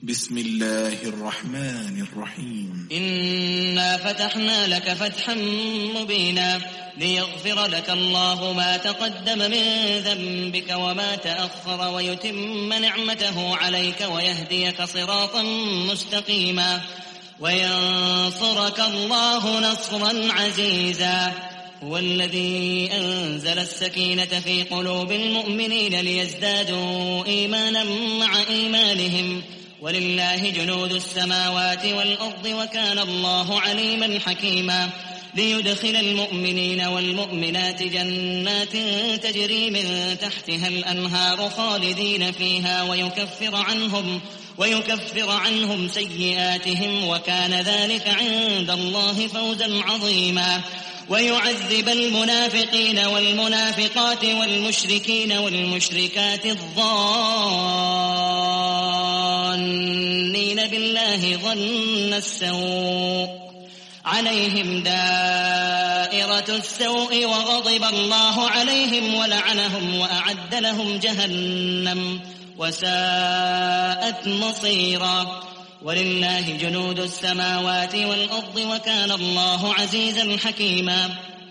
بسم الله الرحمن الرحيم. إنا فتحنا لك فتحا مبينا ليغفر لك الله ما تقدم من ذنبك وما تأخر ويتم نعمته عليك ويهديك صراطا مستقيما وينصرك الله نصرا عزيزا. هو الذي أنزل السكينة في قلوب المؤمنين ليزدادوا إيمانا مع إيمانهم ولله جنود السماوات والأرض وكان الله عليما حكيما. ليدخل المؤمنين والمؤمنات جنات تجري من تحتها الأنهار خالدين فيها ويكفر عنهم سيئاتهم وكان ذلك عند الله فوزا عظيما. ويعذب المنافقين والمنافقات والمشركين والمشركات الظانين بالله ظن السوء عليهم دائرة السوء وغضب الله عليهم ولعنهم وأعد لهم جهنم وساءت مصيرا. ولله جنود السماوات والأرض وكان الله عزيزا حكيما.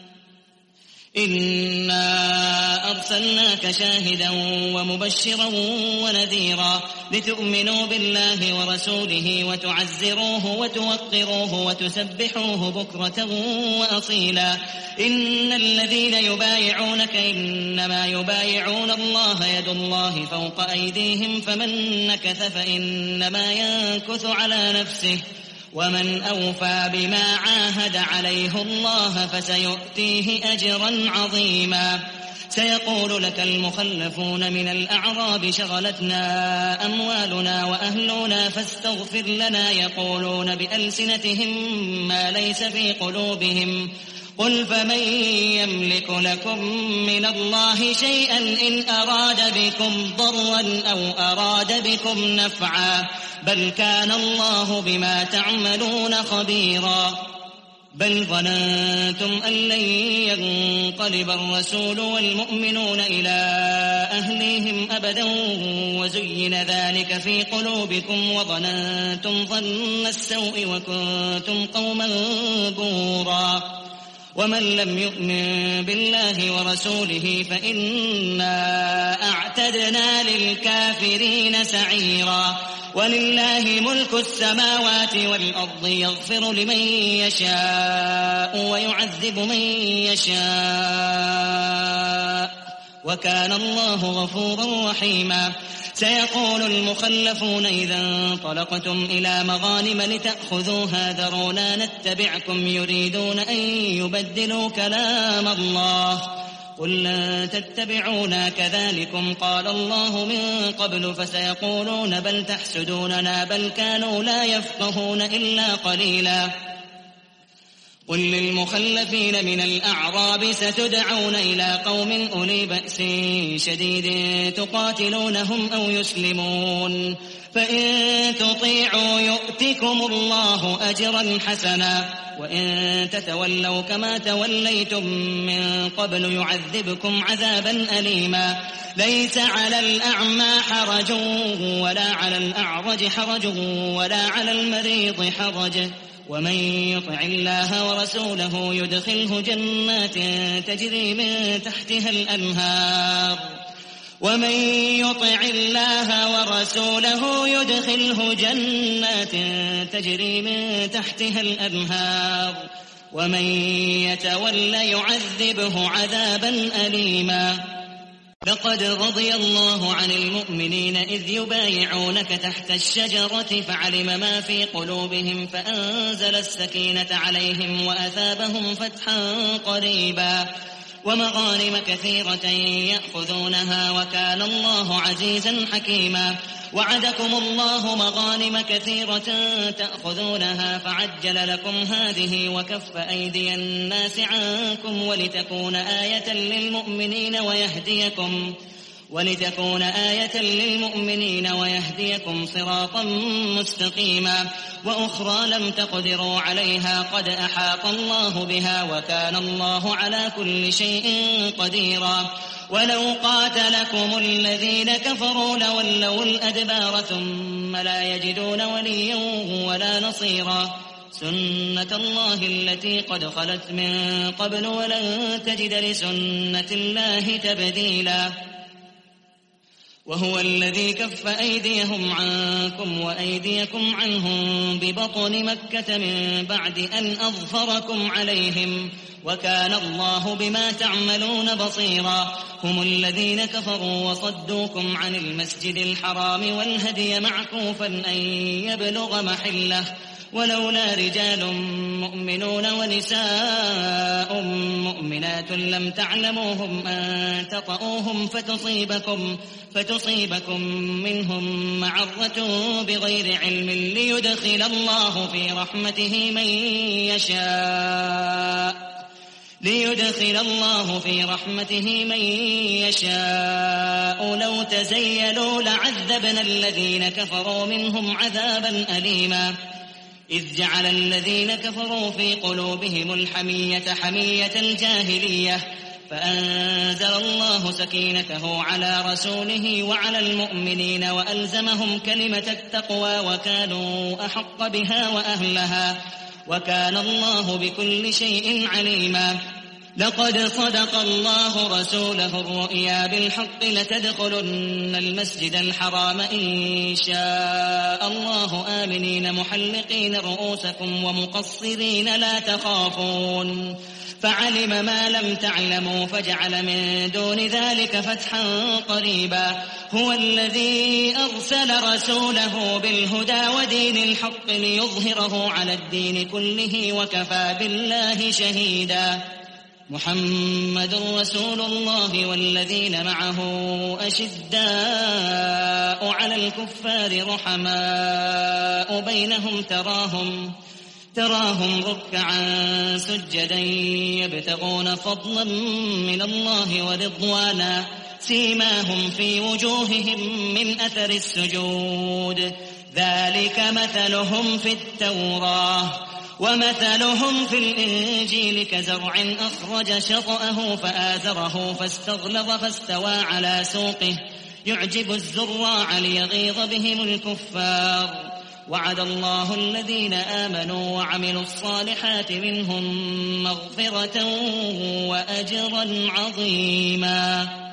إنا أرسلناك شاهدا ومبشرا ونذيرا لتؤمنوا بالله ورسوله وتعزروه وتوقروه وتسبحوه بكرة وأصيلا. إن الذين يبايعونك إنما يبايعون الله يد الله فوق أيديهم فمن نكث فإنما ينكث على نفسه ومن أوفى بما عاهد عليه الله فسيؤتيه أجرا عظيما. سيقول لك المخلفون من الأعراب شغلتنا أموالنا وأهلنا فاستغفر لنا يقولون بألسنتهم ما ليس في قلوبهم قل فمن يملك لكم من الله شيئا إن أراد بكم ضرا أو أراد بكم نفعا بل كان الله بما تعملون خبيرا. بل ظننتم أن لن ينقلب الرسول والمؤمنون إلى أهليهم أبدا وزين ذلك في قلوبكم وظننتم ظن السوء وكنتم قوما بورا. ومن لم يؤمن بالله ورسوله فإنا أعتدنا للكافرين سعيرا. ولله ملك السماوات والأرض يغفر لمن يشاء ويعذب من يشاء وكان الله غفورا رحيما. سيقول المخلفون إذا انطلقتم إلى مغانم لتأخذوها ذرونا نتبعكم يريدون أن يبدلوا كلام الله قل لن تتبعونا كذلكم قال الله من قبل فسيقولون بل تحسدوننا بل كانوا لا يفقهون إلا قليلا. قل للمخلفين من الأعراب ستدعون إلى قوم أولي بأس شديد تقاتلونهم أو يسلمون فإن تطيعوا يؤتكم الله أجرا حسنا وإن تتولوا كما توليتم من قبل يعذبكم عذابا أليما. ليس على الأعمى حرج ولا على الأعرج حرج ولا على المريض حرج ومن يطع الله ورسوله يدخله جنات تجري من تحتها الأنهار ومن يطع الله ورسوله يدخله جنات تجري من تحتها الأنهار ومن يتول يعذبه عذابا أليما. لقد رضي الله عن المؤمنين إذ يبايعونك تحت الشجرة فعلم ما في قلوبهم فأنزل السكينة عليهم وأثابهم فتحا قريبا ومغانم كثيرة يأخذونها وكان الله عزيزا حكيما. وعدكم الله مغانم كثيرة تأخذونها فعجل لكم هذه وكف أيدي الناس عنكم ولتكون آية للمؤمنين ويهديكم صراطا مستقيما. وأخرى لم تقدروا عليها قد أحاط الله بها وكان الله على كل شيء قديرا. ولو قاتلكم الذين كفروا لولوا الأدبار ثم ثم لا يجدون وليا ولا نصيرا سنة الله التي قد خلت من قبل ولن تجد لسنة الله تبديلا وهو الذي كف أيديهم عنكم وأيديكم عنهم ببطن مكة من بعد أن أظفركم عليهم وكان الله بما تعملون بصيرا هم الذين كفروا وصدوكم عن المسجد الحرام والهدي معكوفا أن يبلغ محله ولولا رجال مؤمنون ونساء مؤمنات لم تعلموهم أن تطؤوهم فتصيبكم منهم معرة بغير علم ليدخل الله في رحمته من يشاء لو تزيلوا لعذبنا الذين كفروا منهم عذابا أليما إذ جعل الذين كفروا في قلوبهم الحمية حمية الجاهلية فأنزل الله سكينته على رسوله وعلى المؤمنين وألزمهم كلمة التقوى وكانوا أحق بها وأهلها وكان الله بكل شيء عليما لقد صدق الله رسوله الرؤيا بالحق لتدخلن المسجد الحرام إن شاء الله آمنين محلقين رؤوسكم ومقصرين لا تخافون فعلم ما لم تعلموا فجعل من دون ذلك فتحا قريبا هو الذي أرسل رسوله بالهدى ودين الحق ليظهره على الدين كله وكفى بالله شهيدا محمد رسول الله والذين معه أشداء على الكفار رحماء بينهم تراهم ركعا سجدا يبتغون فضلا من الله ورضوانا سيماهم في وجوههم من أثر السجود ذلك مثلهم في التوراة ومثلهم في الإنجيل كزرع أخرج شطأه فآزره فاستغلظ فاستوى على سوقه يعجب الزراع ليغيظ بهم الكفار وعد الله الذين آمنوا وعملوا الصالحات منهم مغفرة وأجرا عظيما